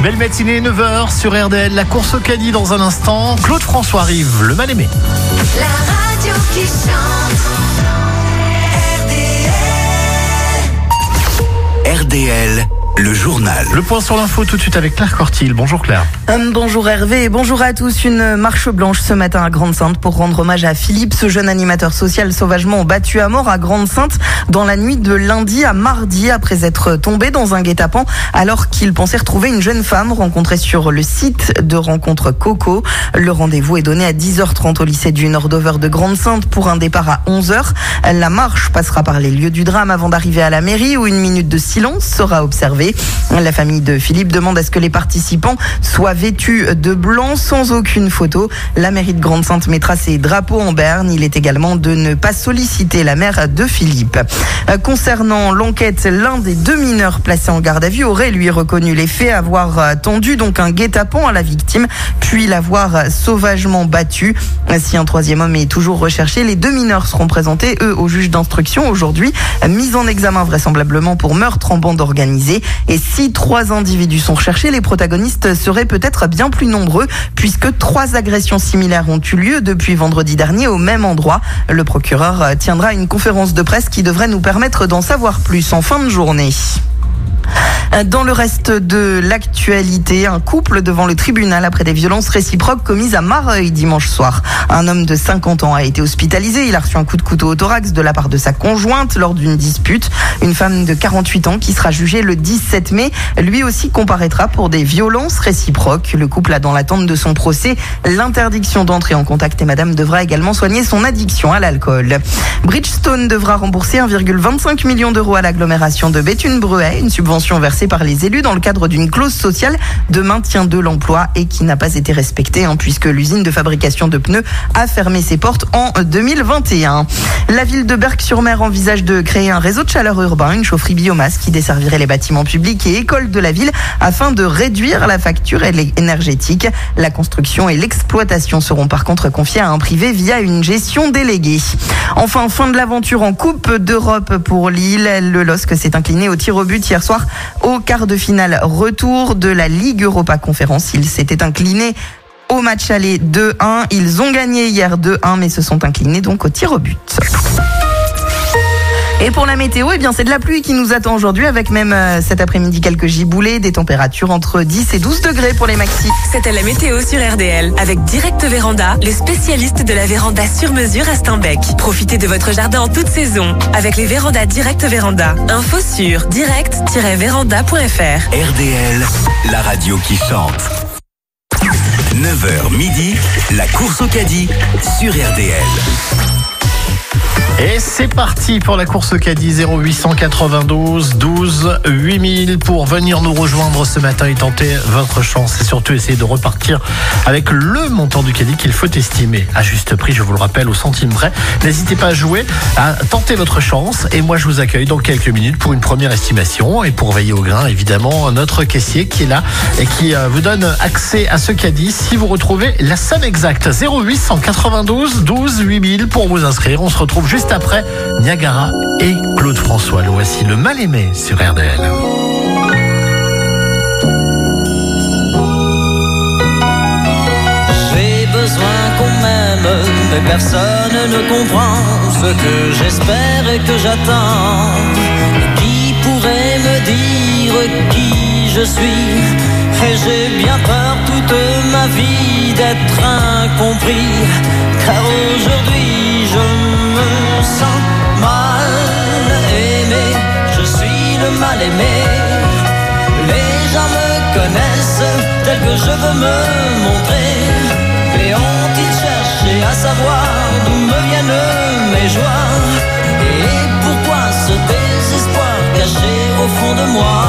Belle matinée, 9h sur RDL. La course au caddie dans un instant. Claude François arrive, le mal-aimé. La radio qui chante. RDL, le journal. Le point sur l'info tout de suite avec Claire Cortil. Bonjour Claire. Bonjour Hervé et bonjour à tous. Une marche blanche ce matin à Grande-Synthe pour rendre hommage à Philippe, ce jeune animateur social sauvagement battu à mort à Grande-Synthe dans la nuit de lundi à mardi après être tombé dans un guet-apens alors qu'il pensait retrouver une jeune femme rencontrée sur le site de rencontre Coco. Le rendez-vous est donné à 10h30 au lycée du Nord-Over de Grande-Synthe pour un départ à 11h. La marche passera par les lieux du drame avant d'arriver à la mairie où une minute de silence sera observée. La famille de Philippe demande à ce que les participants soient vêtus de blanc sans aucune photo. La mairie de Grande-Synthe mettra ses drapeaux en berne. Il est également de ne pas solliciter la mère de Philippe. Concernant l'enquête, l'un des deux mineurs placés en garde à vue aurait lui reconnu les faits, avoir tendu donc un guet-apens à la victime, puis l'avoir sauvagement battu. Si un troisième homme est toujours recherché, les deux mineurs seront présentés, eux, au juge d'instruction aujourd'hui, mis en examen vraisemblablement pour meurtre en bande organisée. Et si 3 individus sont recherchés, les protagonistes seraient peut-être bien plus nombreux puisque 3 agressions similaires ont eu lieu depuis vendredi dernier au même endroit. Le procureur tiendra une conférence de presse qui devrait nous permettre d'en savoir plus en fin de journée. Dans le reste de l'actualité, un couple devant le tribunal après des violences réciproques commises à Mareuil dimanche soir. Un homme de 50 ans a été hospitalisé. Il a reçu un coup de couteau au thorax de la part de sa conjointe lors d'une dispute. Une femme de 48 ans qui sera jugée le 17 mai, lui aussi comparaîtra pour des violences réciproques. Le couple a dans l'attente de son procès l'interdiction d'entrer en contact et madame devra également soigner son addiction à l'alcool. Bridgestone devra rembourser 1,25 million d'euros à l'agglomération de Béthune-Bruay, une subvention versée par les élus dans le cadre d'une clause sociale de maintien de l'emploi et qui n'a pas été respectée puisque l'usine de fabrication de pneus a fermé ses portes en 2021. La ville de Berck-sur-Mer envisage de créer un réseau de chaleur urbain, une chaufferie biomasse qui desservirait les bâtiments publics et écoles de la ville afin de réduire la facture énergétique. La construction et l'exploitation seront par contre confiées à un privé via une gestion déléguée. Enfin, fin de l'aventure en Coupe d'Europe pour Lille. Le LOSC s'est incliné au tir au but hier soir au quart de finale retour de la Ligue Europa Conférence. Ils s'étaient inclinés au match aller 2-1. Ils ont gagné hier 2-1 mais se sont inclinés donc au tir au but. Et pour la météo, c'est de la pluie qui nous attend aujourd'hui avec même cet après-midi quelques giboulées, des températures entre 10 et 12 degrés pour les maxis. C'était la météo sur RDL avec Direct Véranda, le spécialiste de la véranda sur mesure à Steinbeck. Profitez de votre jardin en toute saison avec les vérandas Direct Véranda. Info sur direct-véranda.fr. RDL, la radio qui chante. 9h midi, la course au caddie sur RDL. Et c'est parti pour la course au caddie 0892 12 8000 pour venir nous rejoindre ce matin et tenter votre chance et surtout essayer de repartir avec le montant du caddie qu'il faut estimer à juste prix, je vous le rappelle, au centime près. N'hésitez pas à jouer, à tenter votre chance et moi je vous accueille dans quelques minutes pour une première estimation et pour veiller au grain évidemment notre caissier qui est là et qui vous donne accès à ce caddie si vous retrouvez la somme exacte. 0892 12 8000 pour vous inscrire. On se retrouve juste après Niagara et Claude François. Le voici, le mal-aimé sur RDL. J'ai besoin qu'on m'aime, mais personne ne comprend ce que j'espère et que j'attends. Qui pourrait me dire qui je suis? Et j'ai bien peur toute ma vie d'être incompris, car aujourd'hui je me sens mal aimé, je suis le mal aimé. Les gens me connaissent tel que je veux me montrer, et ont-ils cherché à savoir d'où me viennent mes joies, et pourquoi ce désespoir caché au fond de moi?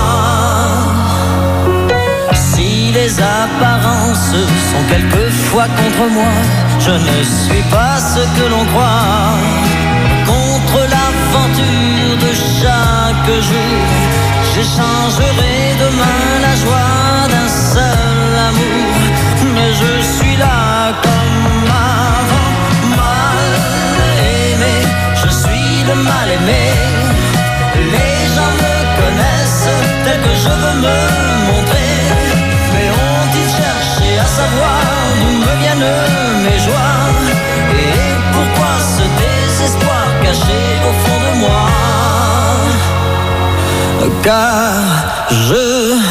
Si les apparences sont quelquefois contre moi, je ne suis pas ce que l'on croit. Contre l'aventure de chaque jour, j'échangerai demain la joie d'un seul amour. Mais je suis là comme avant, mal aimé, je suis le mal aimé. Les gens me connaissent tel que je veux me montrer, savoir d'où me viennent mes joies. Et pourquoi ce désespoir caché au fond de moi? Car je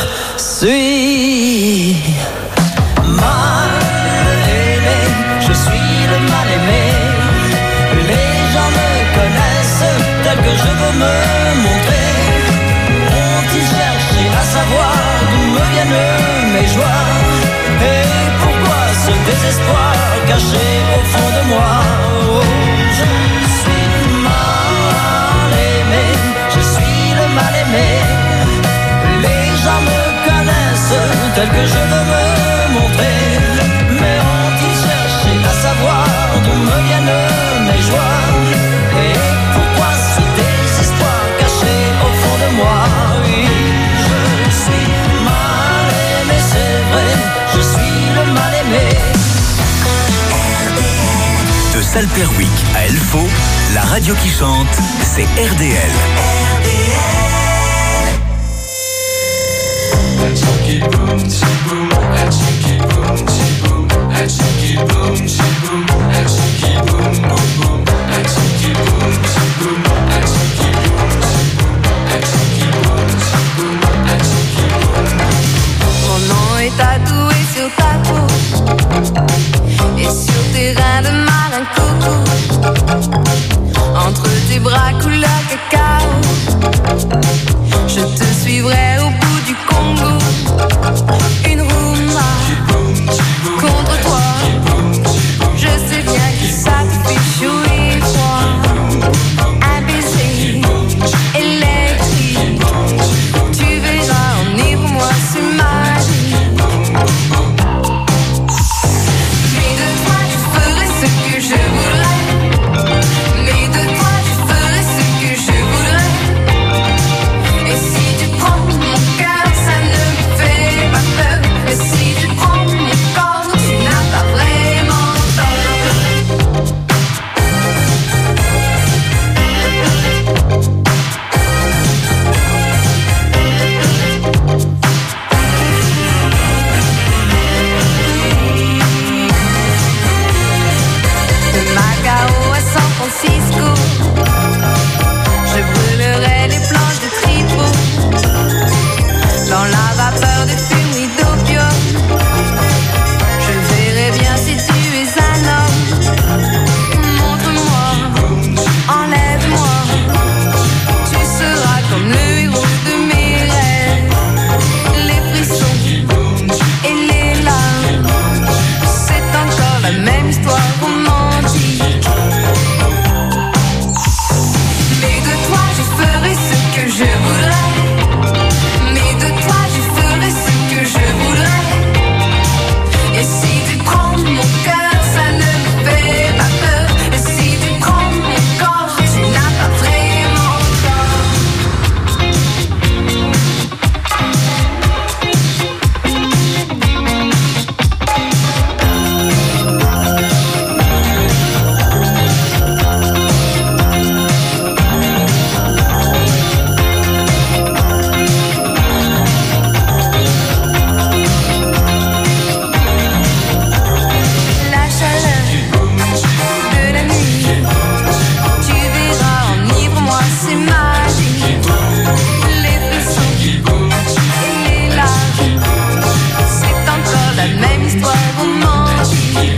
suis mal aimé, je suis le mal aimé. Les gens me connaissent tel que je veux me montrer. Ont-ils cherché à savoir d'où me viennent mes joies? Et pourquoi ce désespoir caché au fond de moi? Oh, je suis mal aimé, je suis le mal aimé. Les gens me connaissent tel que je veux me montrer. Mais ont-ils cherché à savoir d'où me viennent mes joies? Et pourquoi ce désespoir caché au fond de moi? Oui, je suis mal aimé, c'est vrai, je suis le mal aimé. De Salperwick à Elfo, la radio qui chante, c'est RDL. Mon nom est tatoué sur ta peau et sur tes reins de marin coco. Entre tes bras couleur cacao, je te suivrai au bout du Congo. Une rumba contre toi, je sais bien que ça te fait chaud et froid. Un baiser électrique, tu verras, enivre-moi, c'est magique. Mais de toi je ferai ce que je voudrais. Mais de toi je ferai ce que je voudrais. Et si tu prends mon cœur, ça ne me fait pas peur. Et si tu prends mon corps, tu n'as pas vraiment tort. De Macao à San Francisco, je brûlerai les planches de tripot. Dans la vapeur de fumerie d'opium, je verrai bien si tu es un homme. Montre-moi, enlève-moi, tu seras comme le héros de mes rêves. Les frissons et les larmes, c'est encore la même histoire romantique. Mais de toi je ferai ce que je voudrais. Mais de toi je ferai ce que je voudrais. Et si tu prends mon cœur, ça ne me fait pas peur. Et si tu prends mon corps, tu n'as pas vraiment tort. La chaleur de la nuit, tu verras, enivre-moi, c'est magique. Les frissons et les larmes, c'est encore la même histoire romantique.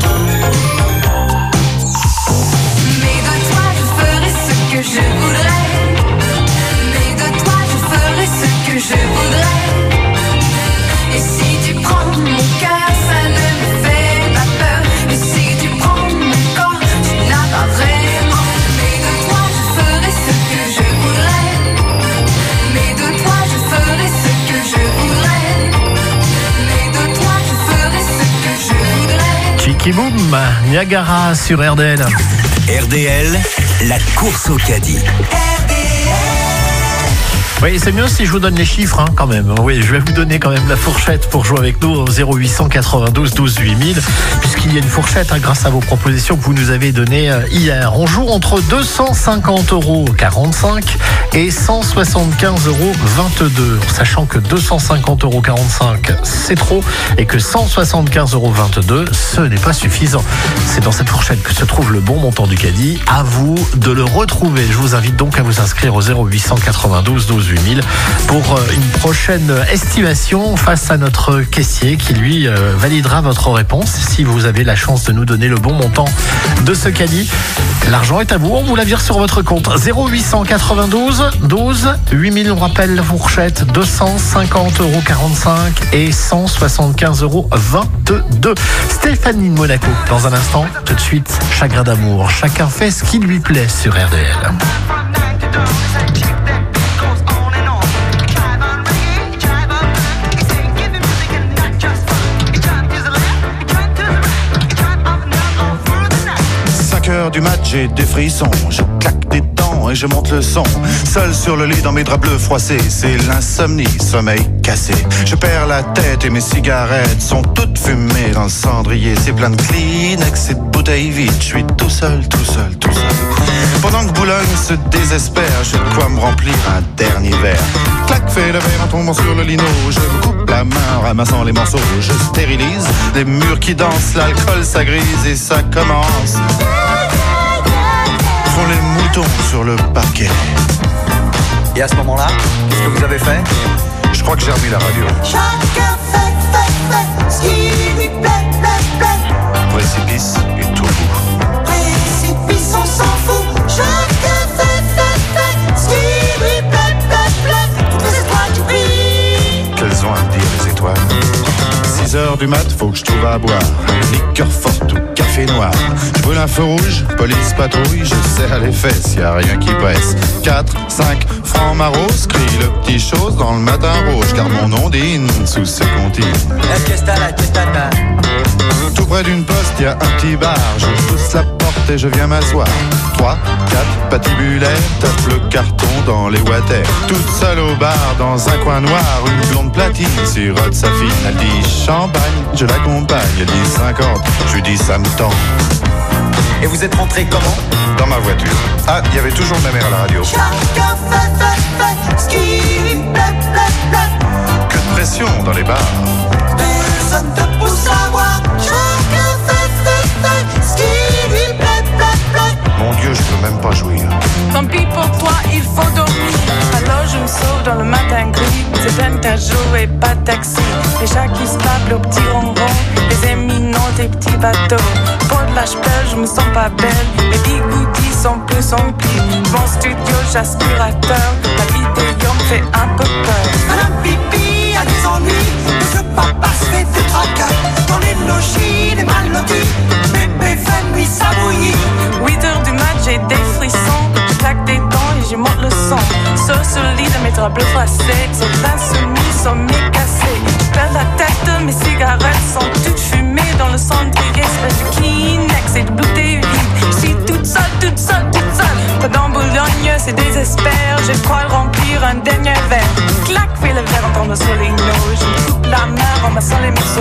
Mais de toi je ferai ce que je voudrais. Mais de toi je ferai ce que je voudrais. Et si tu prends mon cœur, ça ne me fait pas peur. Et si tu prends mon corps, tu n'as pas vraiment. Mais de toi je ferai ce que je voudrais. Mais de toi je ferai ce que je voudrais. Mais de toi je ferai ce que je voudrais. Chiki Boom, Niagara sur RDL. RDL, la course au caddie. Oui, c'est mieux si je vous donne les chiffres quand même. Oui, je vais vous donner quand même la fourchette pour jouer avec nous au 0892 12 8000, puisqu'il y a une fourchette grâce à vos propositions que vous nous avez données hier. On joue entre 250,45 € et 175,22 €, sachant que 250,45 € c'est trop et que 175,22 € ce n'est pas suffisant. C'est dans cette fourchette que se trouve le bon montant du caddie. À vous de le retrouver. Je vous invite donc à vous inscrire au 0892 12 8000 pour une prochaine estimation face à notre caissier qui lui validera votre réponse si vous avez la chance de nous donner le bon montant de ce caddie. L'argent est à vous, on vous la vire sur votre compte. 0892 12 8000, on rappelle la fourchette, 250,45 € et 175,22 €. Stéphanie de Monaco, dans un instant, tout de suite, Chagrin d'amour. Chacun fait ce qui lui plaît sur RDL. 5h du mat, j'ai des frissons, je claque des dents et je monte le son. Seul sur le lit dans mes draps bleus froissés, c'est l'insomnie, sommeil cassé. Je perds la tête et mes cigarettes sont toutes fumées dans le cendrier. C'est plein de Kleenex et de bouteilles vides, je suis tout seul, tout seul, tout seul. Pendant que Boulogne se désespère, j'ai de quoi me remplir un dernier verre. Clac, fait le verre en tombant sur le lino. Je me coupe la main en ramassant les morceaux. Je stérilise les murs qui dansent, l'alcool ça grise et ça commence. Font les moutons sur le parquet. Et à ce moment-là, qu'est-ce que vous avez fait? Je crois que j'ai remis la radio. Chacun fait ce qui lui plaît, plaît. Précipice et tout bout. Précipice, on s'en fout. Chacun fait ce qui lui plaît, plaît. Toutes les étoiles qui brillent. Qu'elles ont à me dire les étoiles. 6h du mat, faut que je trouve à boire. Liqueur forte ou café noir. Je brûle un feu rouge, police patrouille. Je serre les fesses, y a rien qui presse. 4, 5 francs maros, crie le petit chose dans le matin rouge. Car mon ondine sous ce comptine. Tout près d'une poste, y a un petit bar. Je pousse la porte et je viens m'asseoir. 3, 4 patibulaires, tape le carton dans les water. Toute seule au bar, dans un coin noir, une blonde platine sirote sa fille. Elle dit champagne, je l'accompagne. Elle dit 50, je lui dis ça me tend. Et vous êtes rentré comment? Dans ma voiture. Ah, il y avait toujours ma mère à la radio. Chacun fait ce qui lui plaît. Que de pression dans les bars. Personne te pousse à voir. Chacun fait ce qui lui plaît. Mon Dieu, je peux même pas jouir. Tant pis pour toi, il faut dormir. Alors je me sauve dans le matin gris. C'est peine qu'à jouer, pas de taxi. Les chats qui se tapent au petit ronron. Les éminents des petits bateaux. Pour de la chapelle, je me sens pas belle. Les bigoudis sont plus remplis. Mon studio, j'aspirateur. La vidéo me fait un peu peur. Madame Pipi a des ennuis. Le papa se fait des tracas. Dans les logis, les mal lotis. Bébé fait nuit, ça bouillit. 8h du mat, j'ai des frissons. Je claque des dents et je monte le son. Sur le lit de mes draps bleus froissés. Sur l'insomnie, sommeil cassé. Je perds la tête, mes cigarettes sont toutes fumées dans le cendrier. Espèce de Kleenex et de bouteilles vides. Je suis toute seule. Dans Boulogne, c'est désespère. Je crois remplir un dernier verre. Clac, fais le verre en tombant sur les noix. Je me coupe la main en ramassant les morceaux.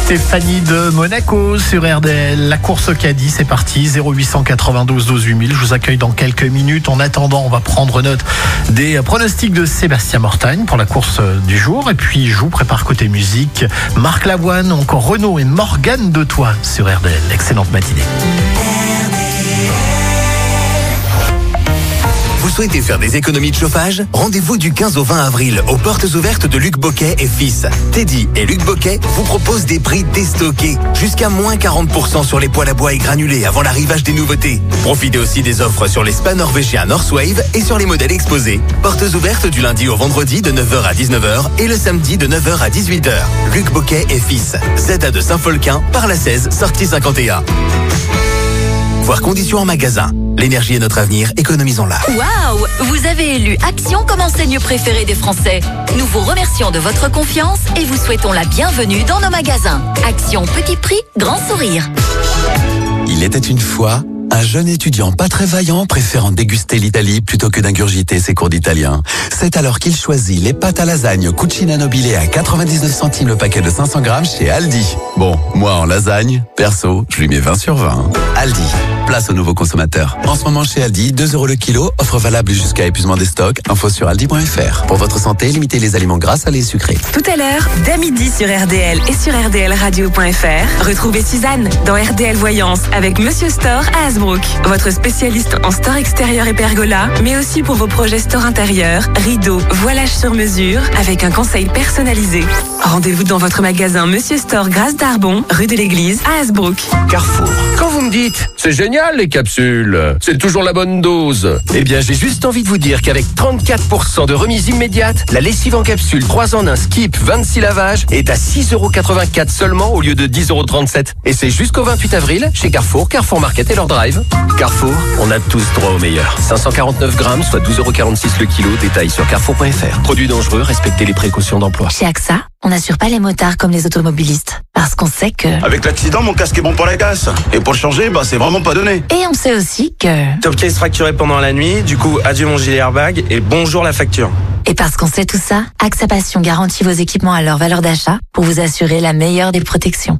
Stéphanie de Monaco sur RDL. La course au caddie, c'est parti. 0892 12 8000. Je vous accueille dans quelques minutes. En attendant, on va prendre note des pronostics de Sébastien Mortagne pour la course du jour. Et puis, je vous prépare côté musique Marc Lavoine, encore Renaud et Morgane de Toi sur RDL. Excellente matinée. Vous souhaitez faire des économies de chauffage? Rendez-vous du 15 au 20 avril aux portes ouvertes de Luc Boquet et Fils. Teddy et Luc Boquet vous proposent des prix déstockés. Jusqu'à moins 40% sur les poêles à bois et granulés avant l'arrivage des nouveautés. Profitez aussi des offres sur les spas norvégiens Northwave et sur les modèles exposés. Portes ouvertes du lundi au vendredi de 9h à 19h et le samedi de 9h à 18h. Luc Boquet et Fils. ZA de Saint-Folquin, par la 16, sortie 51. Voir conditions en magasin. L'énergie est notre avenir, économisons-la. Waouh! Vous avez élu Action comme enseigne préférée des Français. Nous vous remercions de votre confiance et vous souhaitons la bienvenue dans nos magasins. Action petit prix, grand sourire. Il était une fois un jeune étudiant pas très vaillant préférant déguster l'Italie plutôt que d'ingurgiter ses cours d'italien. C'est alors qu'il choisit les pâtes à lasagne Cucina Nobile à 99 centimes le paquet de 500 grammes chez Aldi. Bon, moi en lasagne, perso, je lui mets 20 sur 20. Aldi, place aux nouveaux consommateurs. En ce moment chez Aldi, 2 € le kilo, offre valable jusqu'à épuisement des stocks, info sur aldi.fr. Pour votre santé, limitez les aliments gras, salés et sucrés. Tout à l'heure, dès midi sur RDL et sur rdlradio.fr, retrouvez Suzanne dans RDL Voyance avec Monsieur Store à Hasbrook. Votre spécialiste en store extérieur et pergola, mais aussi pour vos projets store intérieur, rideaux, voilage sur mesure, avec un conseil personnalisé. Rendez-vous dans votre magasin Monsieur Store Grâce d'Arbon, rue de l'Église à Hasbrook. Carrefour. Quand vous me dites, c'est génial les capsules, c'est toujours la bonne dose. Eh bien, j'ai juste envie de vous dire qu'avec 34% de remise immédiate, la lessive en capsule 3 en 1 Skip 26 lavages est à 6,84 € seulement au lieu de 10,37 €. Et c'est jusqu'au 28 avril chez Carrefour, Carrefour Market et leur drive. Carrefour, on a tous droit au meilleur. 549 grammes, soit 12,46 € le kilo. Détail sur carrefour.fr. Produits dangereux, respectez les précautions d'emploi. Chez AXA, on n'assure pas les motards comme les automobilistes. Parce qu'on sait que... Avec l'accident, mon casque est bon pour la casse. Et pour le changer, c'est vraiment pas donné. Et on sait aussi que... Top case fracturé pendant la nuit, du coup, adieu mon gilet airbag et bonjour la facture. Et parce qu'on sait tout ça, AXA Passion garantit vos équipements à leur valeur d'achat pour vous assurer la meilleure des protections.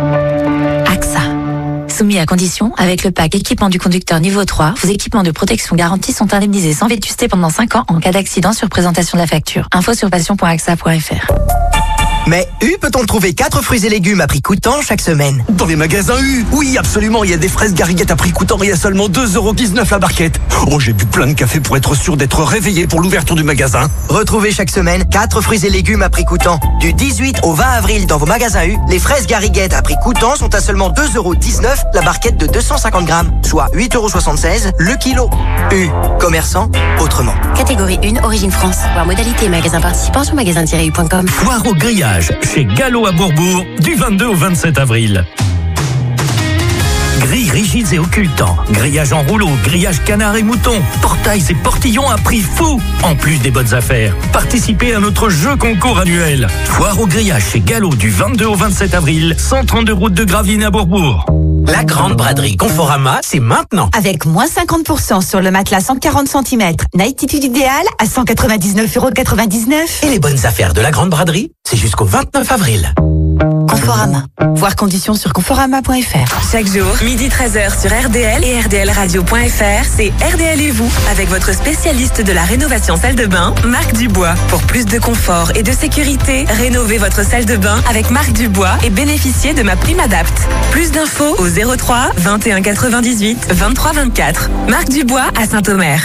AXA. Soumis à condition, avec le pack équipement du conducteur niveau 3, vos équipements de protection garantis sont indemnisés sans vétusté pendant 5 ans en cas d'accident sur présentation de la facture. Info sur passion.axa.fr. Mais U peut-on trouver 4 fruits et légumes à prix coûtant chaque semaine? Dans les magasins U, oui absolument, il y a des fraises gariguettes à prix coûtant et à seulement 2,19 € la barquette. Oh, j'ai bu plein de café pour être sûr d'être réveillé pour l'ouverture du magasin. Retrouvez chaque semaine 4 fruits et légumes à prix coûtant. Du 18 au 20 avril dans vos magasins U, les fraises gariguettes à prix coûtant sont à seulement 2,19 € la barquette de 250 grammes, soit 8,76 € le kilo. U, commerçant autrement. Catégorie 1, origine France. Voir modalité magasin participant sur magasin-u.com. Foire au grillage chez Gallo à Bourbourg du 22 au 27 avril. Grilles rigides et occultants, grillage en rouleau, grillage canard et mouton, portails et portillons à prix fou, en plus des bonnes affaires. Participez à notre jeu concours annuel. Foire au grillage chez Gallo du 22 au 27 avril, 132 route de Gravelines à Bourbourg. La grande braderie Conforama, c'est maintenant. Avec moins 50% sur le matelas 140 cm, Nightitude idéal à 199,99 €. Et les bonnes affaires de la grande braderie, c'est jusqu'au 29 avril. Conforama. Voir conditions sur conforama.fr. Chaque jour, midi 13h sur RDL et rdlradio.fr, c'est RDL et vous, avec votre spécialiste de la rénovation salle de bain, Marc Dubois. Pour plus de confort et de sécurité, rénovez votre salle de bain avec Marc Dubois et bénéficiez de ma prime Adapt. Plus d'infos au 03 21 98 23 24. Marc Dubois à Saint-Omer.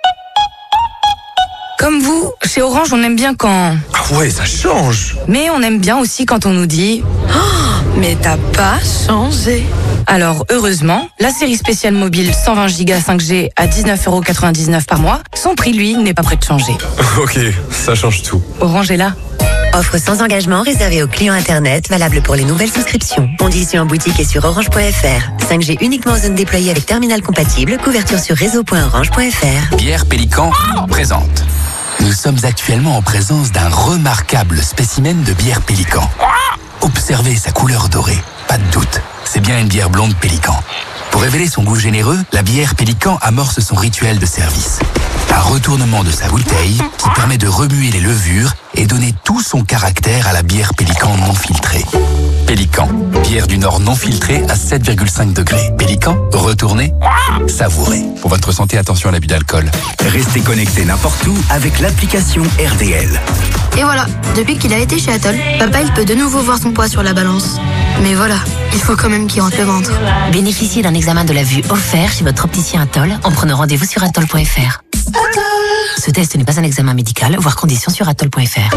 Comme vous, chez Orange, on aime bien quand... Ah ouais, ça change. Mais on aime bien aussi quand on nous dit oh, mais t'as pas changé. Alors, heureusement, la série spéciale mobile 120 Go 5G à 19,99 € par mois, son prix, lui, n'est pas prêt de changer. Ok, ça change tout. Orange est là. Offre sans engagement réservée aux clients Internet, valable pour les nouvelles souscriptions. Conditions en boutique et sur orange.fr. 5G uniquement en zone déployée avec terminal compatible. Couverture sur réseau.orange.fr. Bière Pélican présente. Nous sommes actuellement en présence d'un remarquable spécimen de bière Pélican. Observez sa couleur dorée. Pas de doute, c'est bien une bière blonde Pélican. Pour révéler son goût généreux, la bière Pélican amorce son rituel de service. Un retournement de sa bouteille qui permet de remuer les levures et donner tout son caractère à la bière Pélican non filtrée. Pélican, bière du Nord non filtrée à 7,5 degrés. Pélican, retournez, savourez. Pour votre santé, attention à l'abus d'alcool. Restez connectés n'importe où avec l'application RDL. Et voilà, depuis qu'il a été chez Atoll, papa il peut de nouveau voir son poids sur la balance. Mais voilà, il faut quand même qu'il rentre le ventre. Bénéficiez d'un examen de la vue offert chez votre opticien Atoll en prenant rendez-vous sur atoll.fr. Ce test n'est pas un examen médical, voire conditions sur atoll.fr.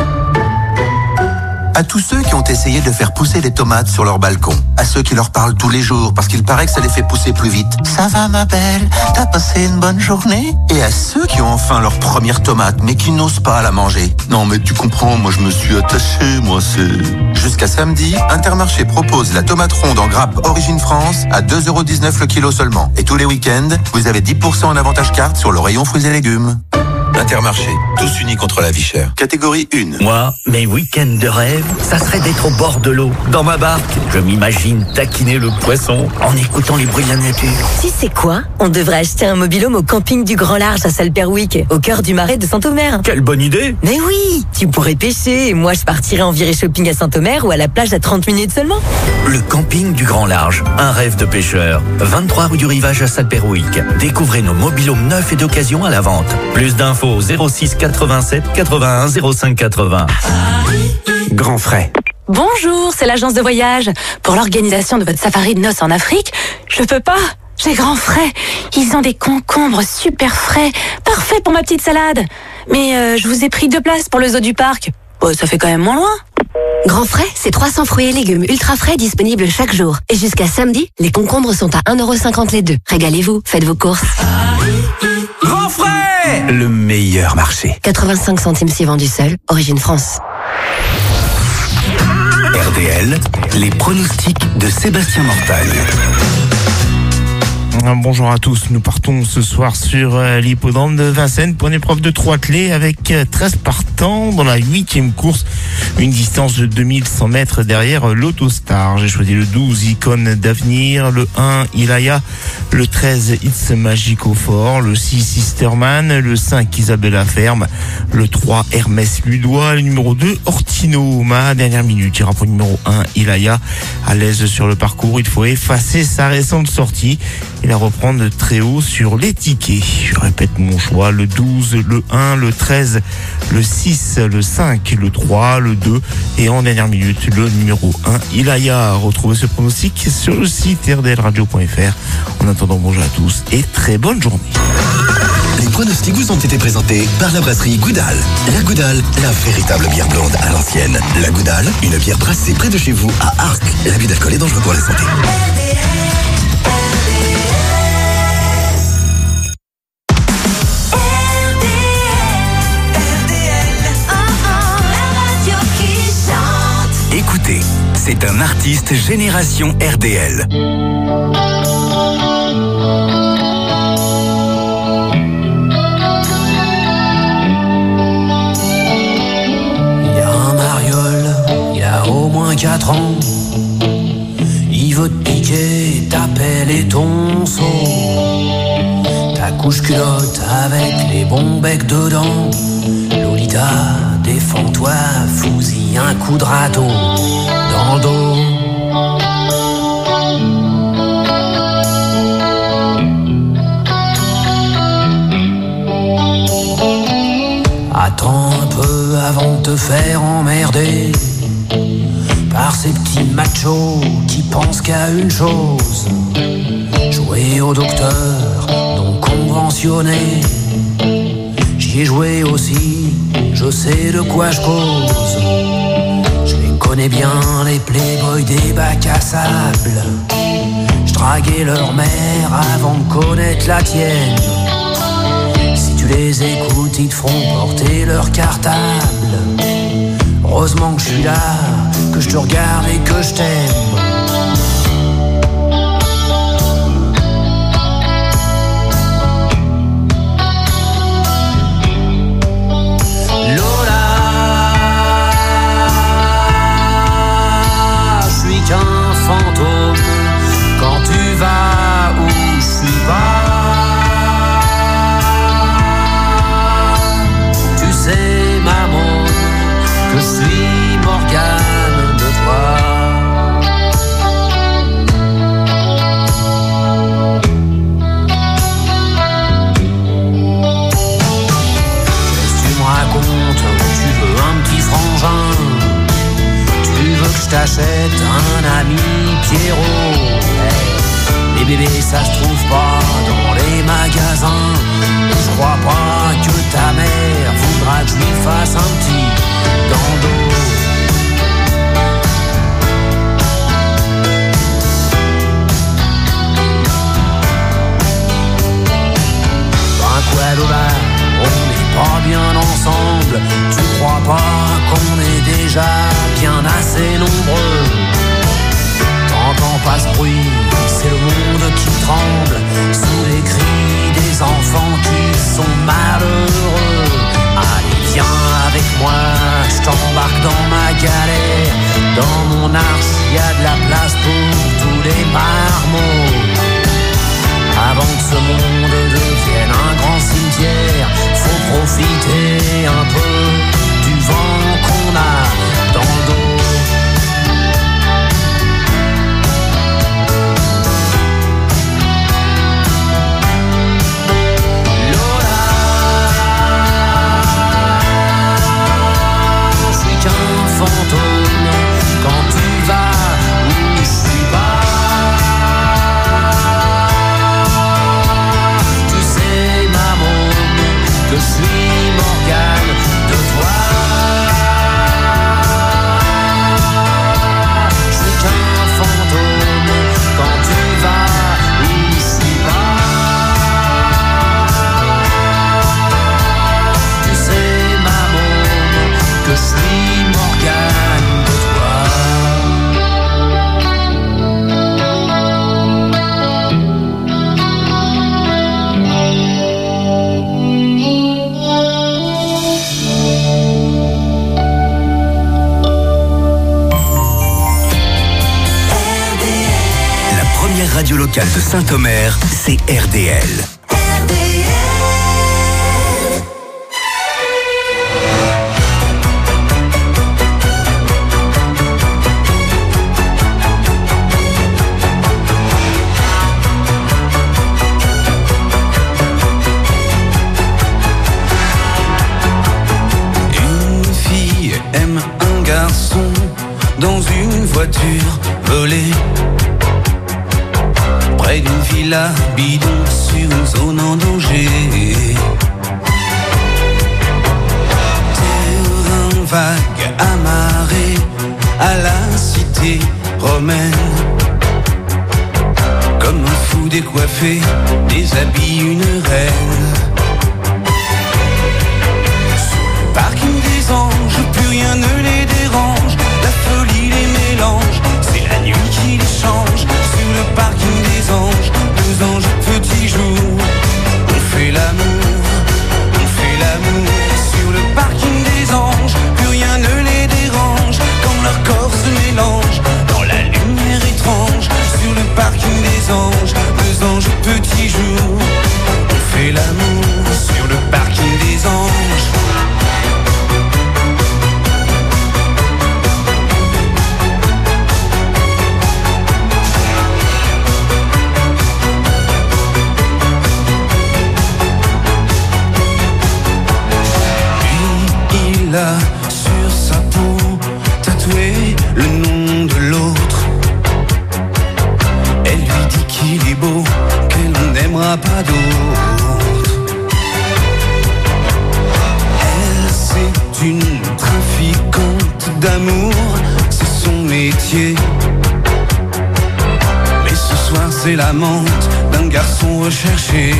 À tous ceux qui ont essayé de faire pousser des tomates sur leur balcon, à ceux qui leur parlent tous les jours parce qu'il paraît que ça les fait pousser plus vite. Ça va ma belle, t'as passé une bonne journée? Et à ceux qui ont enfin leur première tomate mais qui n'osent pas la manger. Non mais tu comprends, moi je me suis attaché, moi c'est... Jusqu'à samedi, Intermarché propose la tomate ronde en grappe Origine France à 2,19€ le kilo seulement. Et tous les week-ends, vous avez 10% en avantage carte sur le rayon fruits et légumes. Intermarché, tous unis contre la vie chère. Catégorie 1. Moi, mes week-ends de rêve, ça serait d'être au bord de l'eau, dans ma barque. Je m'imagine taquiner le poisson en écoutant les bruits de la nature. Tu sais quoi? On devrait acheter un mobil-home au camping du Grand Large à Salperwick, au cœur du marais de Saint-Omer. Quelle bonne idée! Mais oui! Tu pourrais pêcher et moi je partirais en virée shopping à Saint-Omer ou à la plage à 30 minutes seulement. Le camping du Grand Large, un rêve de pêcheur. 23 rue du Rivage à Salperwick. Découvrez nos mobil-homes neufs et d'occasion à la vente. Plus d'infos 06 87 81 05 80. Grand frais. Bonjour, c'est l'agence de voyage. Pour l'organisation de votre safari de noces en Afrique, je peux pas. J'ai grand frais. Ils ont des concombres super frais. Parfait pour ma petite salade. Mais je vous ai pris 2 places pour le zoo du parc. Bon, ça fait quand même moins loin. Grand frais, c'est 300 fruits et légumes ultra frais disponibles chaque jour. Et jusqu'à samedi, les concombres sont à 1,50€ les 2. Régalez-vous, faites vos courses. Grand frais! Le meilleur marché. 85 centimes si vendu seul, Origine France. RDL, les pronostics de Sébastien Mortagne. Bonjour à tous, nous partons ce soir sur l'hippodrome de Vincennes pour une épreuve de 3 clés avec 13 partants dans la 8e course, une distance de 2100 mètres derrière l'Autostar. J'ai choisi le 12 Icône d'avenir, le 1 Ilaya, le 13 It's Magico Fort, le 6 Sisterman, le 5 Isabella Ferme, le 3 Hermès Ludois, le numéro 2 Ortino. Ma dernière minute ira pour le numéro 1 Ilaya, à l'aise sur le parcours, il faut effacer sa récente sortie et la reprendre très haut sur les tickets. Je répète mon choix, le 12, le 1, le 13, le 6, le 5, le 3, le 2 et en dernière minute, le numéro 1, Ilaya. Retrouvez ce pronostic sur le site rdlradio.fr. En attendant, bonjour à tous et très bonne journée. Les pronostics vous ont été présentés par la brasserie Goudal. La Goudal, la véritable bière blonde à l'ancienne. La Goudal, une bière brassée près de chez vous à Arques. L'abus d'alcool est dangereux pour la santé. Écoutez, c'est un artiste génération RDL. Il y a un mariole, il a au moins 4 ans. Il veut te piquer, t'appelles ton seau. Ta couche culotte avec les bons becs dedans. Lolita, défends-toi, fous-y un coup de râteau dans le dos. Attends un peu avant de te faire emmerder par ces petits machos qui pensent qu'à une chose: jouer au docteur non conventionné. J'y ai joué aussi, je sais de quoi je cause. Je les connais bien, les playboys des bacs à sable. Je draguais leur mère avant de connaître la tienne. Si tu les écoutes, ils te feront porter leur cartable. Heureusement que je suis là, que je te regarde et que je t'aime. Qu'un fantôme quand tu vas où je suis pas. Tu sais maman, c'est un ami Pierrot. Les bébés ça se trouve pas dans les magasins. Je crois pas que ta mère voudra que je lui fasse un petit dans le dos. On n'est pas bien ensemble. Tu crois pas qu'on est déjà bien assez nombreux? T'entends pas ce bruit, c'est le monde qui tremble sous les cris des enfants qui sont malheureux. Allez viens avec moi, je t'embarque dans ma galère. Dans mon arche y a de la place pour tous les marmots. Avant que ce monde devienne un grand cimetière, faut profiter un peu du vent qu'on a dans le dos. Lola, je suis qu'un fantôme quand tu vas où je suis pas. Que je suis Morgane de toi. Je suis qu'un fantôme quand tu vas où je suis pas. Tu sais maman que je suis Morgane de toi. Radio locale de Saint-Omer, c'est RDL. Une fille aime un garçon dans une voiture volée. Près d'une villa bidon sur une zone en danger. Terrain vague amarré à la cité romaine. Comme un fou décoiffé, déshabille une reine. Sur le parking des anges, plus rien ne les dérange. La folie les mélange, c'est la nuit qui les change. Sur le parking des anges, deux anges petits jours. On fait l'amour sur le parking des anges. Plus rien ne les dérange quand leur corps se mélange dans la lumière étrange. Sur le parking des anges, deux anges petits jours. On fait l'amour sur le parking des anges. Là, sur sa peau, tatoué le nom de l'autre. Elle lui dit qu'il est beau, qu'elle n'aimera pas d'autre. Elle, c'est une trafiquante d'amour, c'est son métier. Mais ce soir, c'est l'amante d'un garçon recherché.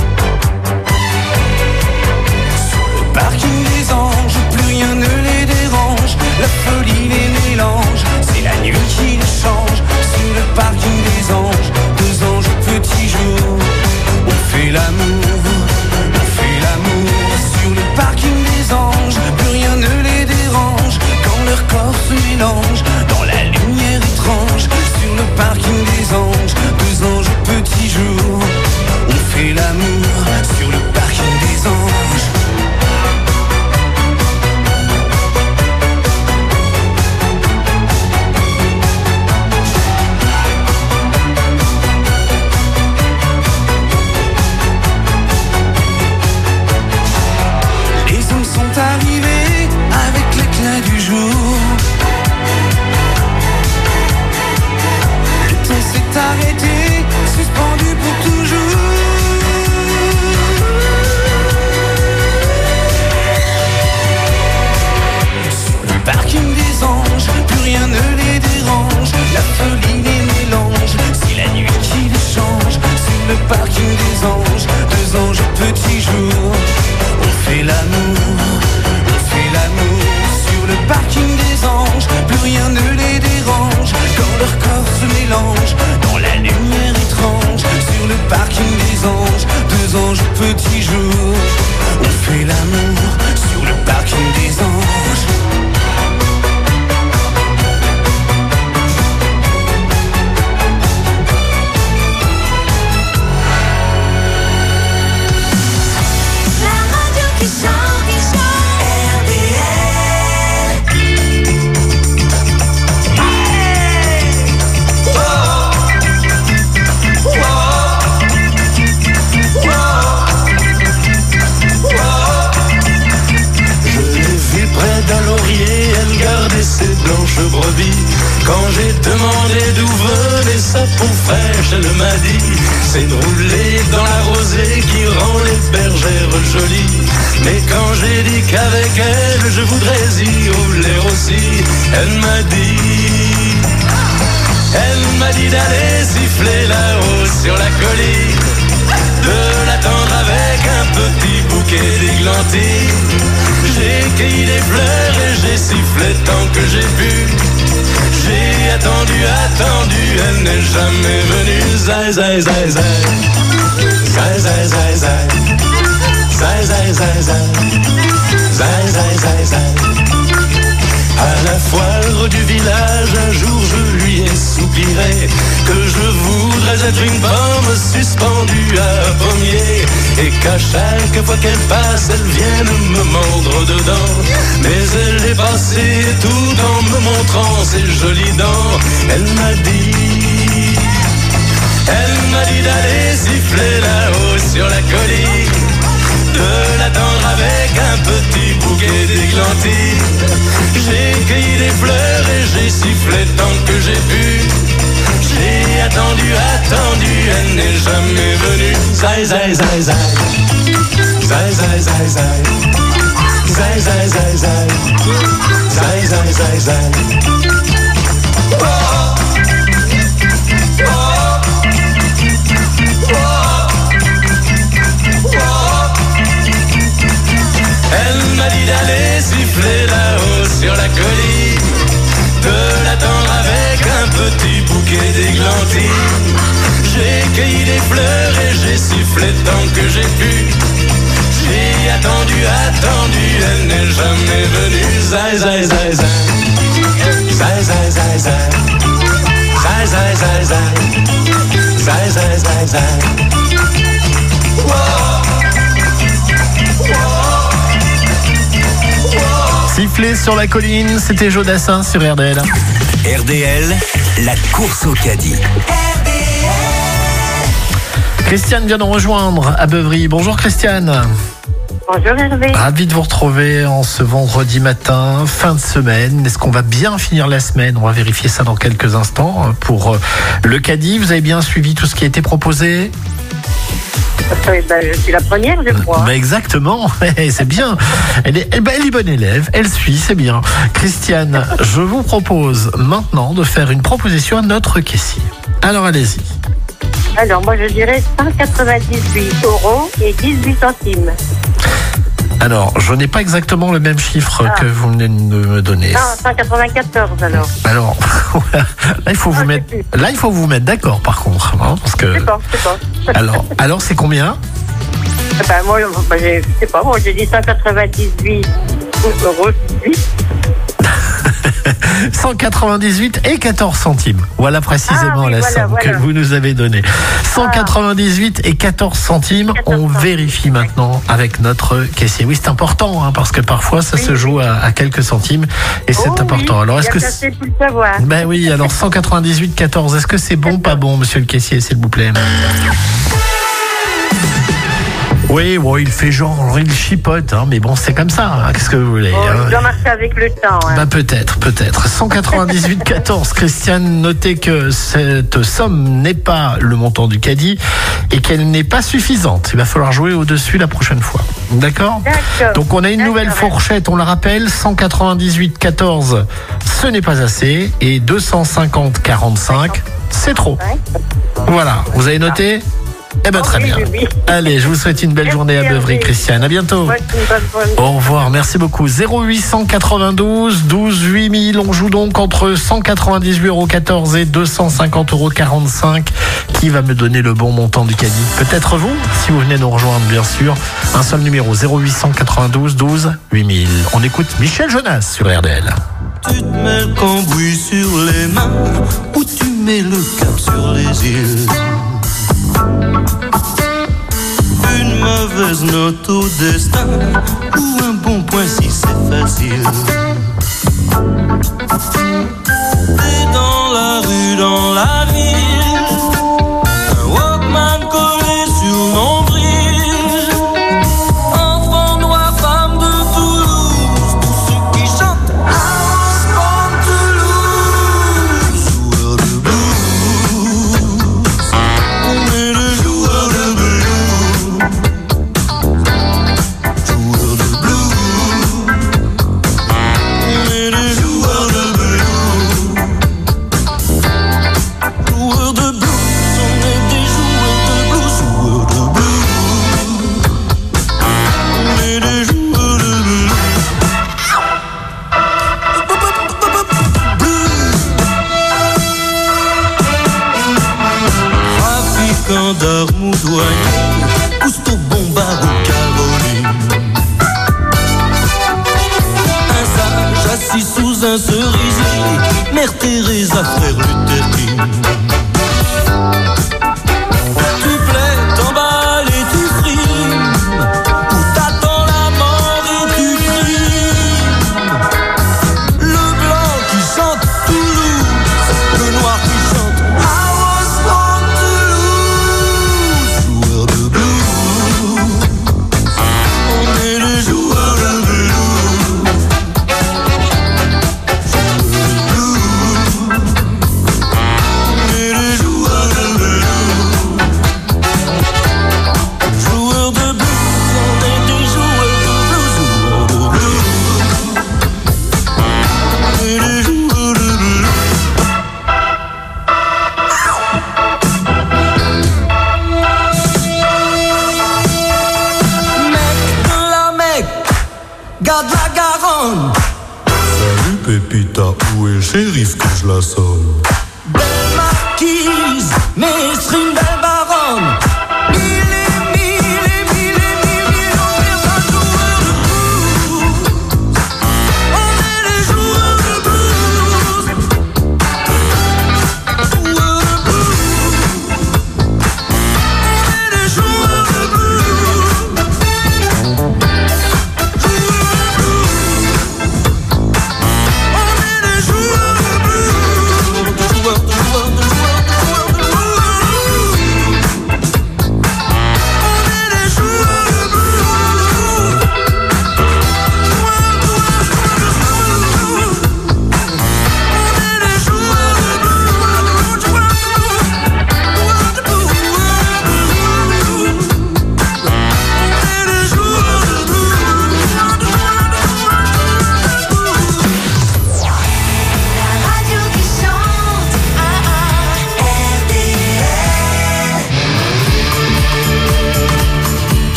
Sur le parking des anges, plus rien ne les dérange. La folie les mélange, c'est la nuit qui les change. Sur le parking des anges, deux anges petits jours. On fait l'amour sur le parking des anges. Plus rien ne les dérange quand leur corps se mélange dans la lumière étrange. Sur le parking des anges, deux anges petits jours. On fait l'amour jours. On fait l'amour sur le parking des anges. Plus rien ne les dérange quand leur corps se mélange dans la lumière étrange. Sur le parking des anges, deux anges au petit jour. On fait l'amour sur le parking des anges. Ses blanches brebis. Quand j'ai demandé d'où venait sa peau fraîche, elle m'a dit c'est de rouler dans la rosée qui rend les bergères jolies. Mais quand j'ai dit qu'avec elle je voudrais y rouler aussi, elle m'a dit d'aller siffler là-haut sur la colline, de l'attendre avec un petit bouquet d'églantines. J'ai cueilli des fleurs et j'ai sifflé tant que j'ai pu. J'ai attendu, elle n'est jamais venue. Zai, zai, zai, zai. Zai, zai, zai, zai. Zai, zai, zai, zai. Zai, zai, zai, zai. À la foire du village, un jour je lui ai soupiré que je voudrais être une pomme suspendue à un pommier, et qu'à chaque fois qu'elle passe, elle vienne me mordre dedans. Mais elle est passée tout en me montrant ses jolies dents. Elle m'a dit d'aller siffler là-haut sur la colline, de l'attendre avec un petit bouquet d'églantines. J'ai cueilli des fleurs et j'ai sifflé tant que j'ai pu. J'ai attendu, elle n'est jamais venue. Zai, zai, zai, zai. Zai, zai, zai, zai. Zai, zai, zai, zai. Zai, zai, zai, zai. Oh, oh, oh. Elle m'a dit d'aller siffler là-haut sur la colline, de l'attendre avec un petit bouquet d'églantines. J'ai cueilli des fleurs et j'ai sifflé tant que j'ai pu. J'ai attendu, elle n'est jamais venue. Zai, zai, zai, zai. Zai, zai, zai, zai. Zai, zai, zai, zai. Zai, zai, zai, zai. Siffler sur la colline, c'était Joe Dassin sur RDL. RDL, la course au caddie. Christiane vient nous rejoindre à Beuvry. Bonjour Christiane. Bonjour Hervé. Ravi de vous retrouver en ce vendredi matin, fin de semaine. Est-ce qu'on va bien finir la semaine? On va vérifier ça dans quelques instants. Pour le caddie, vous avez bien suivi tout ce qui a été proposé? Je suis la première, je crois. Exactement, c'est bien. Elle est bonne élève, elle suit, c'est bien. Christiane, je vous propose maintenant de faire une proposition à notre caissier. Alors allez-y. Alors moi je dirais 198 € et 18 centimes. Alors, je n'ai pas exactement le même chiffre que vous venez de me donner. Non, 194 alors. Alors, là il faut vous mettre d'accord par contre, hein, parce que. C'est pas. Alors c'est combien? Moi, je sais pas, moi j'ai dit 198 €. 198 et 14 centimes. Voilà précisément la somme que vous nous avez donnée. 198 et 14 centimes. On vérifie maintenant avec notre caissier. Oui, c'est important, hein, parce que parfois ça se joue à quelques centimes et c'est important. Alors est-ce que ben oui, alors 198 14. Est-ce que c'est bon, pas bon, monsieur le caissier, s'il vous plaît? Oui, il fait genre, il chipote, hein, mais bon, c'est comme ça, hein, qu'est-ce que vous voulez, hein. Il doit marcher avec le temps. Hein. Bah peut-être. 198,14. Christiane, notez que cette somme n'est pas le montant du caddie et qu'elle n'est pas suffisante. Il va falloir jouer au-dessus la prochaine fois. D'accord. Donc on a une nouvelle fourchette, on la rappelle, 198,14, ce n'est pas assez, et 250,45, c'est trop. Voilà, vous avez noté? Eh ben très bien. Allez, je vous souhaite une belle journée à Beuvry, Christiane. À bientôt. Au revoir, merci beaucoup. 0892 12 8000. On joue donc entre 198,14 € et 250,45 €. Qui va me donner le bon montant du caddie? Peut-être vous, si vous venez nous rejoindre, bien sûr. Un seul numéro, 0892 12 8000. On écoute Michel Jonas sur RDL. Tu te mets le cambouis sur les mains ou tu mets le cap sur les îles. Une mauvaise note au destin ou un bon point si c'est facile. T'es dans la rue, dans la ville, un Walkman collé sur mon nombril. Enfant noir, femme de Toulouse, tous ceux qui chantent I was born Toulouse. Joueur de blues, on est le joueur de blues. Joueur de blues, on est le joueur de blues. Joueur de blues, on est des joueurs de blues. Joueur de blues, on est des joueurs de blues. Trafiquant d'armes ou douanier, Cousteau, Bombard ou Caroline. Un sage assis sous un cerisier, Mère Teresa, frère Luther King. Tu plais, t'emballes et tu frimes, ou t'attends la mort et tu crimes. Le blanc qui chante Toulouse, le noir qui chante I was born Toulouse. Joueur de blues, on est les joueurs de blues. On est les joueurs de blues. Joueurs de blues, on est des joueurs de blues. Joueurs de blues, on est les joueurs de blues. Mec de la Mecque, garde la Garonne. Salut Pépita, où est le shérif que je la sonne? Belle marquise, maestrine, belle baronne. Mille et mille et mille et mille mille, on est pas joueurs de blues. On est les joueurs de blues. Joueurs de blues. On est les joueurs de blues. Joueurs de blues. On est les joueurs de blues. Joueurs de blues.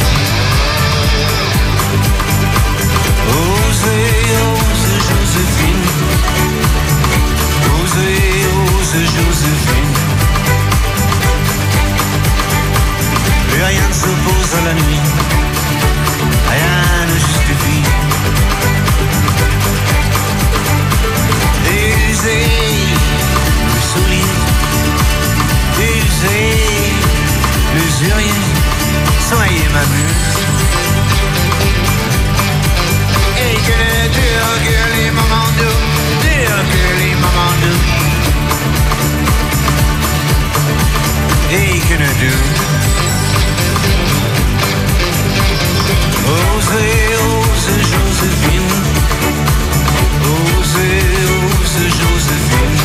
Joséphine. Joséphine. Plus rien ne s'oppose à la nuit, rien ne justifie. Usé, le soulier, usé, l'usurier, soyez ma muse. Et que le dur que les moments doux, dur que les moments doux. Et que le doux. Osez, osez Joséphine. Osez, osez Joséphine.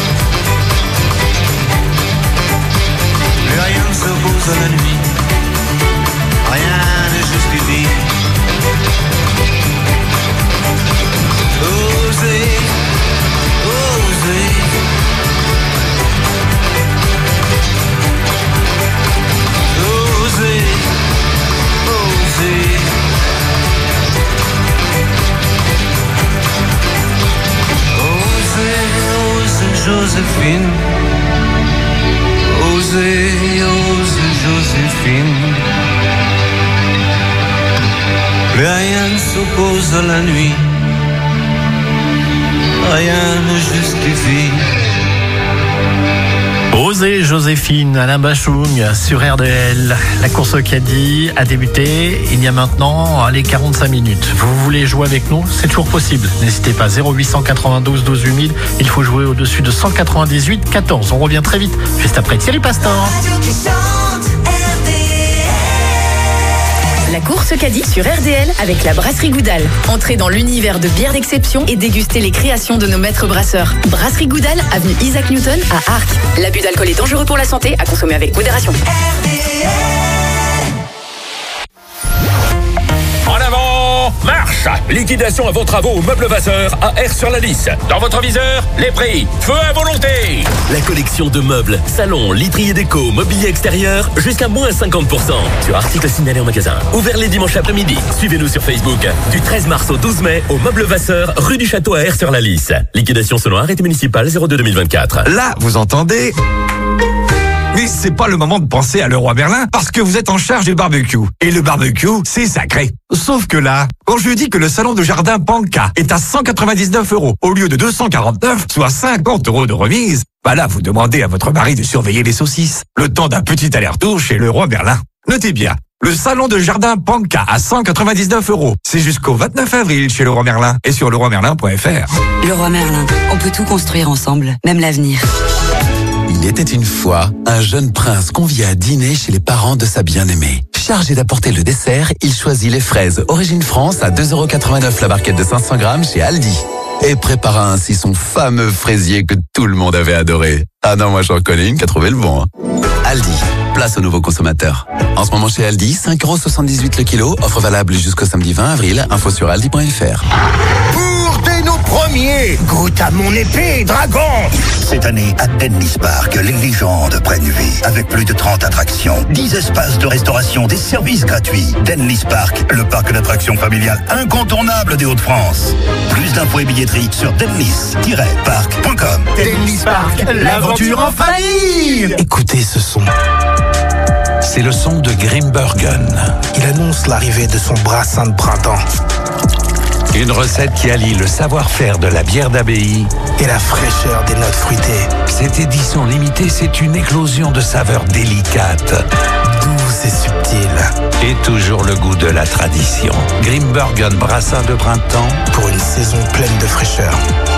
Plus rien ne s'oppose à la nuit, rien ne justifie. Osez, osez. Osez, osez. Joséphine, osez, osez Joséphine. Plus rien ne s'oppose à la nuit, rien ne justifie. Osez Joséphine, Alain Bachung sur RDL. La course au caddie a débuté il y a maintenant les 45 minutes. Vous voulez jouer avec nous? C'est toujours possible. N'hésitez pas, 0892 12 8000. Il faut jouer au-dessus de 198 14. On revient très vite, juste après Thierry Pastor. La course caddie sur RDL avec la brasserie Goudal. Entrez dans l'univers de bières d'exception et dégustez les créations de nos maîtres brasseurs. Brasserie Goudal, avenue Isaac Newton à Arques. L'abus d'alcool est dangereux pour la santé, à consommer avec modération. En avant, marche! Liquidation à vos travaux au meuble Vasseur à Air sur la Lys. Dans votre viseur, les prix. Feu à volonté! La collection de meubles, salons, literie et déco, mobilier extérieur, jusqu'à moins 50%. Sur articles signalés en magasin. Ouvert les dimanches après-midi. Suivez-nous sur Facebook. Du 13 mars au 12 mai, au meuble Vasseur, rue du Château à Air sur la Lys. Liquidation selon arrêté municipal 02-2024. Là, vous entendez? Mais c'est pas le moment de penser à Leroy Merlin parce que vous êtes en charge du barbecue. Et le barbecue, c'est sacré. Sauf que là, quand je dis que le salon de jardin Panka est à 199 € au lieu de 249, soit 50 € de remise, bah là, vous demandez à votre mari de surveiller les saucisses. Le temps d'un petit aller-retour chez Leroy Merlin. Notez bien, le salon de jardin Panka à 199 €. C'est jusqu'au 29 avril chez Leroy Merlin et sur leroymerlin.fr. Leroy Merlin, on peut tout construire ensemble, même l'avenir. Il était une fois un jeune prince convié à dîner chez les parents de sa bien-aimée. Chargé d'apporter le dessert, il choisit les fraises Origine France à 2,89 € la barquette de 500 grammes chez Aldi. Et prépara ainsi son fameux fraisier que tout le monde avait adoré. Ah non, moi j'en connais une qui a trouvé le bon. Aldi, place aux nouveaux consommateurs. En ce moment chez Aldi, 5,78 € le kilo, offre valable jusqu'au samedi 20 avril, info sur aldi.fr. Nos premiers, goûte à mon épée, dragon. Cette année, à Dennis Park, les légendes prennent vie. Avec plus de 30 attractions, 10 espaces de restauration, des services gratuits. Dennis Park, le parc d'attractions familial incontournable des Hauts-de-France. Plus d'infos et billetterie sur dennis-park.com. Dennis Park, l'aventure en famille. Écoutez ce son. C'est le son de Grimbergen. Il annonce l'arrivée de son brassin de printemps. Une recette qui allie le savoir-faire de la bière d'abbaye et la fraîcheur des notes fruitées. Cette édition limitée, c'est une éclosion de saveurs délicates, douces et subtiles. Et toujours le goût de la tradition. Grimbergen brassin de printemps pour une saison pleine de fraîcheur.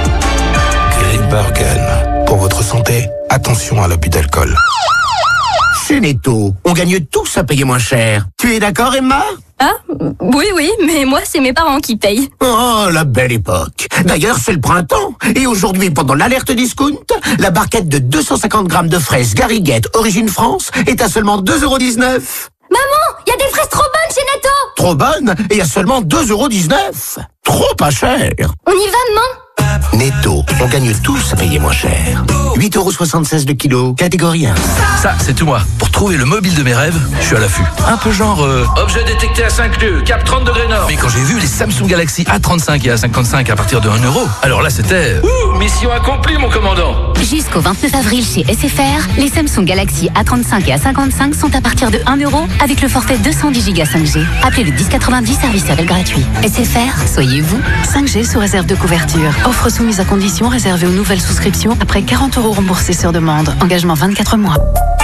Grimbergen. Pour votre santé, attention à l'abus d'alcool. Chez Netto, on gagne tous à payer moins cher. Tu es d'accord, Emma? Ah, oui, mais moi, c'est mes parents qui payent. Oh, la belle époque. D'ailleurs, c'est le printemps. Et aujourd'hui, pendant l'alerte discount, la barquette de 250 grammes de fraises Garriguette Origine France est à seulement 2,19 €. Maman, il y a des fraises trop bonnes chez Netto. Trop bonnes et à seulement 2,19 €. Trop pas cher. On y va, maman? Netto, on gagne tous à payer moins cher. 8,76 € le kilo, catégorie 1. Ça, c'est tout moi. Pour trouver le mobile de mes rêves, je suis à l'affût. Un peu genre... objet détecté à 5 nœuds, cap 30 degrés nord. Mais quand j'ai vu les Samsung Galaxy A35 et A55 à partir de 1 €, alors là, c'était... mission accomplie, mon commandant. Jusqu'au 29 avril chez SFR, les Samsung Galaxy A35 et A55 sont à partir de 1 € avec le forfait 210 Go 5G. Appelez le 1090, service appel gratuit. SFR, soyez vous. 5G sous réserve de couverture. Offre soumise à conditions réservée aux nouvelles souscriptions après 40 € remboursés sur demande. Engagement 24 mois.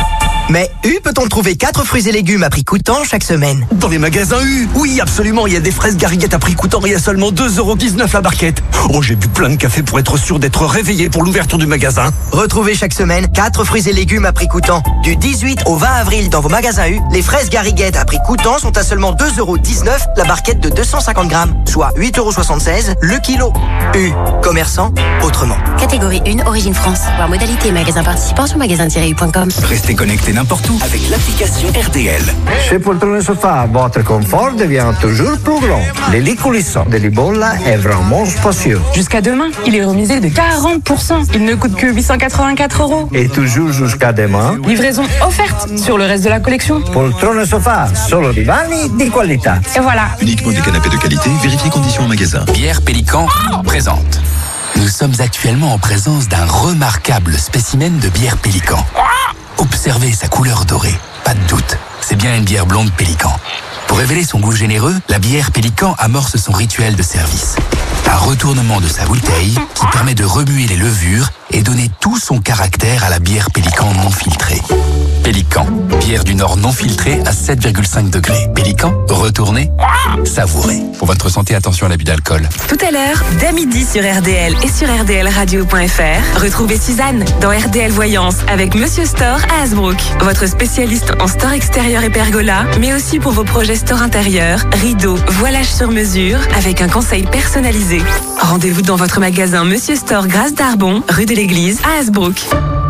Mais U peut-on trouver 4 fruits et légumes à prix coûtant chaque semaine? Dans les magasins U, oui absolument, il y a des fraises gariguettes à prix coûtant et à seulement 2,19 € la barquette. Oh, j'ai bu plein de café pour être sûr d'être réveillé pour l'ouverture du magasin. Retrouvez chaque semaine 4 fruits et légumes à prix coûtant. Du 18 au 20 avril dans vos magasins U, les fraises gariguettes à prix coûtant sont à seulement 2,19 € la barquette de 250 grammes, soit 8,76 € le kilo. U, commerçant autrement. Catégorie 1, origine France. Voir modalité magasin participant sur magasin-u.com. Restez connectés n'importe où avec l'application RDL. Chez Poltrone Sofa, votre confort devient toujours plus grand. Les lits coulissants de Libolla est vraiment spacieux. Jusqu'à demain, il est remisé de 40%. Il ne coûte que 884 €. Et toujours jusqu'à demain, Livraison offerte sur le reste de la collection. Poltrone Sofa, solo divani di qualità. Et voilà. Uniquement des canapés de qualité, vérifiez conditions en magasin. Bière Pélican présente. Nous sommes actuellement en présence d'un remarquable spécimen de bière Pélican. Observez sa couleur dorée, pas de doute, c'est bien une bière blonde Pélican. Pour révéler son goût généreux, la bière Pélican amorce son rituel de service. Un retournement de sa bouteille qui permet de remuer les levures et donner tout son caractère à la bière Pélican non filtrée. Pélican, bière du Nord non filtrée à 7,5 degrés. Pélican, retournez, savourez. Pour votre santé, attention à l'abus d'alcool. Tout à l'heure, dès midi sur RDL et sur rdlradio.fr, retrouvez Suzanne dans RDL Voyance avec Monsieur Store à Hasbrook. Votre spécialiste en store extérieur et pergola, mais aussi pour vos projets store intérieur, rideaux, voilage sur mesure, avec un conseil personnalisé. Rendez-vous dans votre magasin Monsieur Store Grâce d'Arbon, rue de l'Église à Hasbrook.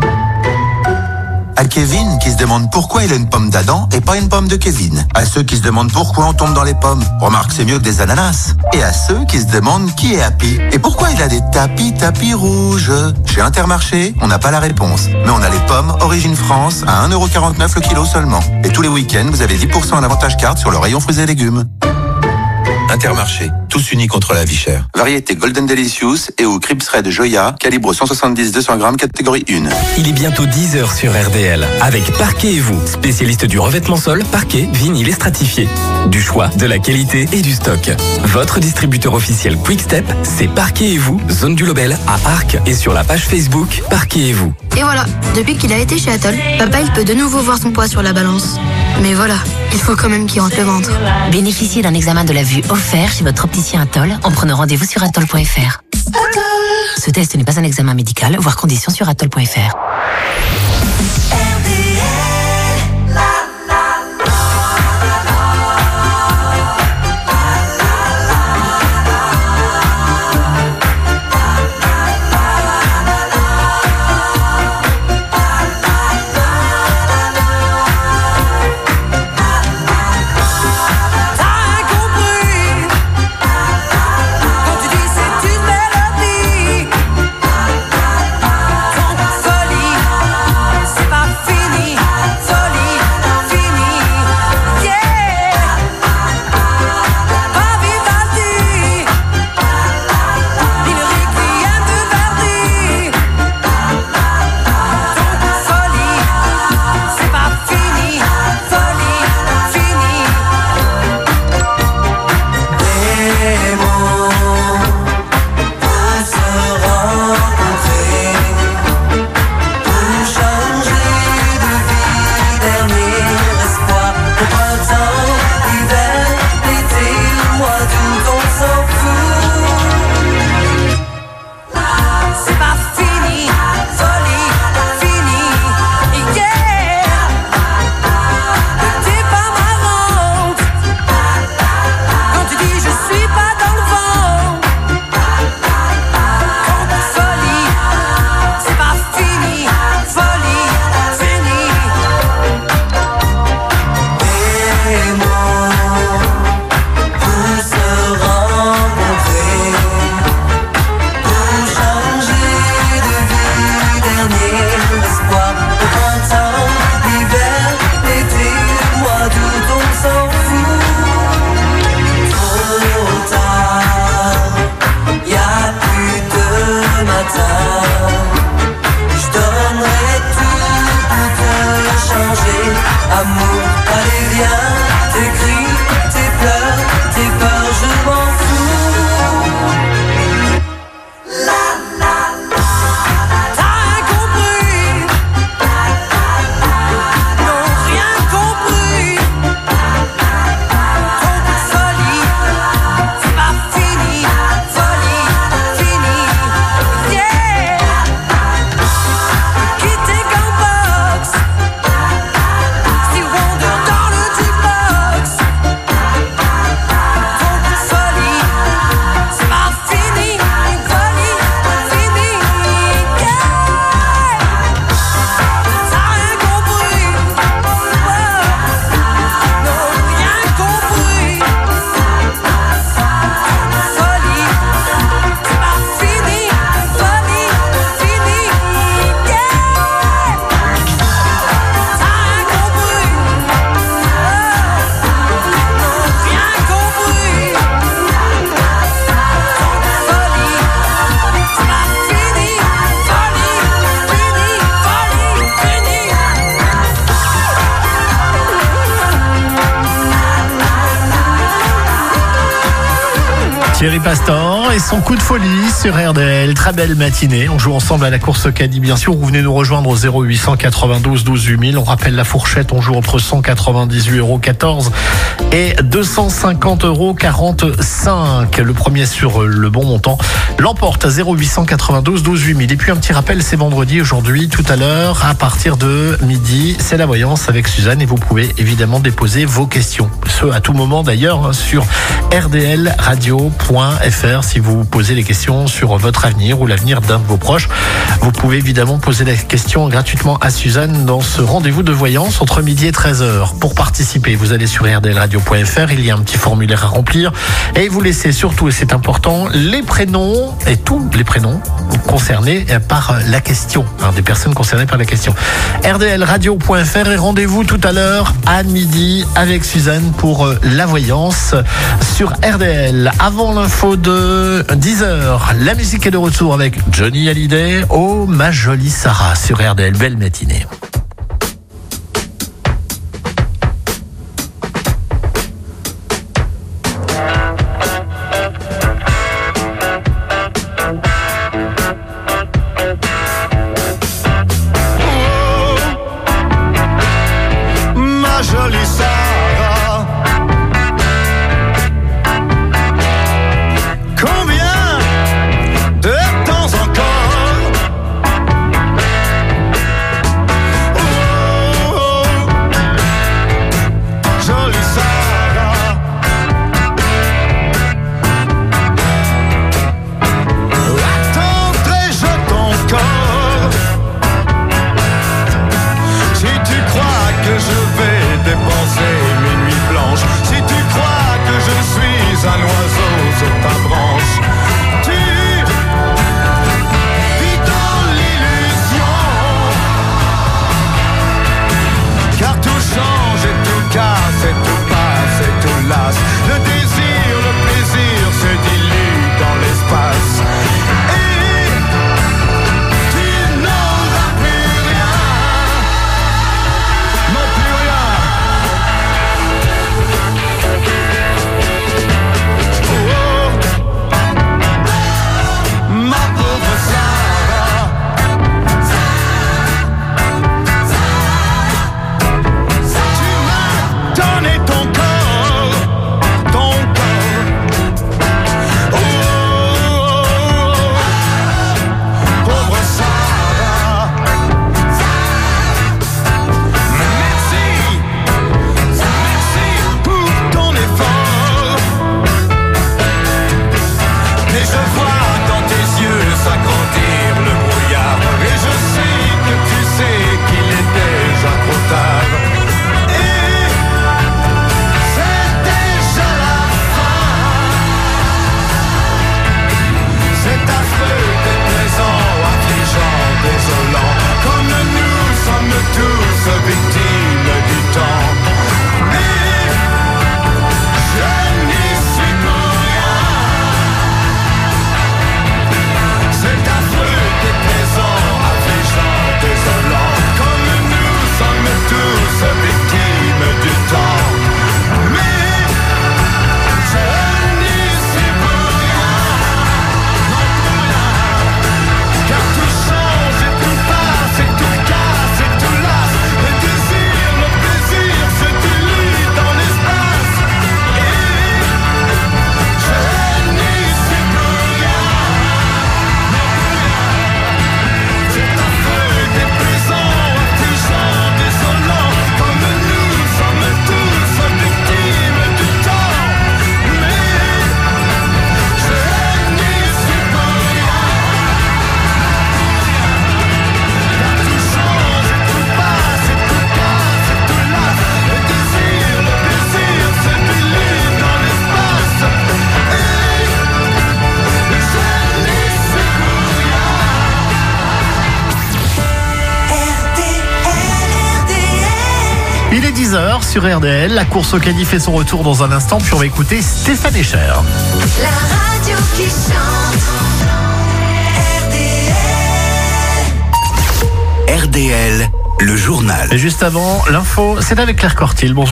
À Kevin qui se demande pourquoi il a une pomme d'Adam et pas une pomme de Kevin. À ceux qui se demandent pourquoi on tombe dans les pommes. Remarque, c'est mieux que des ananas. Et à ceux qui se demandent qui est Happy et pourquoi il a des tapis rouges. Chez Intermarché, on n'a pas la réponse. Mais on a les pommes Origine France à 1,49 € le kilo seulement. Et tous les week-ends, vous avez 10% en avantage carte sur le rayon fruits et légumes. Intermarché, tous unis contre la vie chère. Variété Golden Delicious et au Crips Red Joya, calibre 170-200 grammes, catégorie 1. Il est bientôt 10h sur RDL avec Parquet et vous, spécialiste du revêtement sol, parquet, vinyle et stratifié. Du choix, de la qualité et du stock. Votre distributeur officiel Quickstep, c'est Parquet et vous, zone du Lobel à Arc et sur la page Facebook Parquet et vous. Et voilà, depuis qu'il a été chez Atoll, papa il peut de nouveau voir son poids sur la balance. Mais voilà, il faut quand même qu'il rentre le ventre. Bénéficiez d'un examen de la vue offert chez votre opticien Atoll en prenant rendez-vous sur atoll.fr. Ce test n'est pas un examen médical, voire conditions sur atoll.fr. Folie dernier espoir. Au printemps, l'hiver, l'été, le mois d'août, on s'en fout. Trop tard, y'a plus de matin. Je donnerai tout pour te changer. Amour, allez viens, tes cris, tes pleurs, tes peurs, je m'en fous. Thierry Pastor et son coup de folie sur RDL. Très belle matinée. On joue ensemble à la course caddie, bien sûr. Vous venez nous rejoindre au 0892 12 8000. On rappelle la fourchette. On joue entre 198,14 € et 250,45 €. Le premier sur le bon montant l'emporte à 0892 12 8000. Et puis un petit rappel, c'est vendredi aujourd'hui, tout à l'heure, à partir de midi. C'est la voyance avec Suzanne et vous pouvez évidemment déposer vos questions. Ce à tout moment d'ailleurs sur rdlradio.fr. Si vous posez des questions sur votre avenir ou l'avenir d'un de vos proches, vous pouvez évidemment poser la question gratuitement à Suzanne dans ce rendez-vous de voyance entre midi et 13h. Pour participer, vous allez sur rdlradio.fr, il y a un petit formulaire à remplir et vous laissez surtout, et c'est important, les prénoms et tous les prénoms concernés par la question, des personnes concernées par la question. rdlradio.fr et rendez-vous tout à l'heure à midi avec Suzanne pour la voyance sur RDL. Avant l'info de 10h, la musique est de retour avec Johnny Hallyday. Oh ma jolie Sarah sur RDL. Belle matinée. Ma jolie Sarah, combien de temps encore Il est 10h sur RDL. La course au caddie fait son retour dans un instant. Puis on va écouter Stéphane Echer. La radio qui chante. RDL, le journal. Et juste avant, l'info, c'est avec Claire Cortil. Bonjour.